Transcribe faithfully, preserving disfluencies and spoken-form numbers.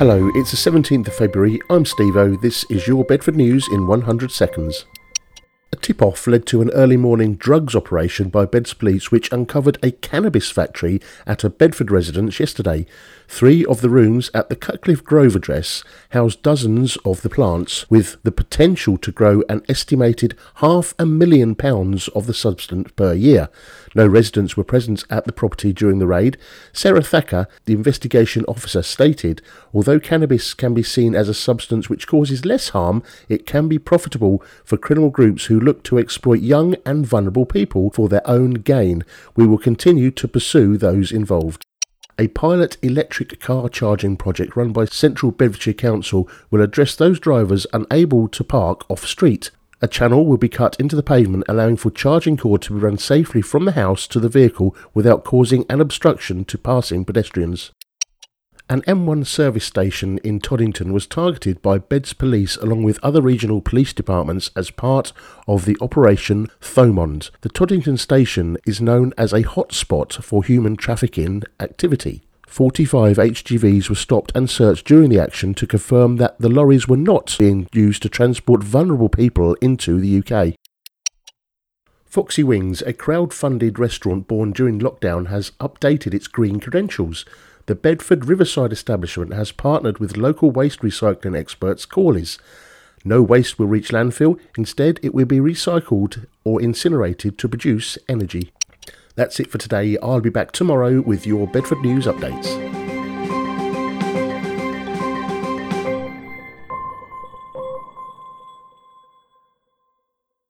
Hello, it's the seventeenth of February, I'm Steve-O, this is your Bedford News in one hundred seconds. A tip-off led to an early morning drugs operation by Beds Police which uncovered a cannabis factory at a Bedford residence yesterday. Three of the rooms at the Cutcliffe Grove address house dozens of the plants, with the potential to grow an estimated half a million pounds of the substance per year. No residents were present at the property during the raid. Sarah Thacker, the investigation officer, stated, although cannabis can be seen as a substance which causes less harm, it can be profitable for criminal groups who look to exploit young and vulnerable people for their own gain. We will continue to pursue those involved. A pilot electric car charging project run by Central Bedfordshire Council will address those drivers unable to park off-street. A channel will be cut into the pavement, allowing for charging cord to be run safely from the house to the vehicle without causing an obstruction to passing pedestrians. An M one service station in Toddington was targeted by Beds Police along with other regional police departments as part of the Operation Thomond. The Toddington station is known as a hotspot for human trafficking activity. forty-five H G Vs were stopped and searched during the action to confirm that the lorries were not being used to transport vulnerable people into the U K. Foxy Wings, a crowd-funded restaurant born during lockdown, has updated its green credentials. The Bedford Riverside establishment has partnered with local waste recycling experts Corley's. No waste will reach landfill, instead it will be recycled or incinerated to produce energy. That's it for today. I'll be back tomorrow with your Bedford News updates.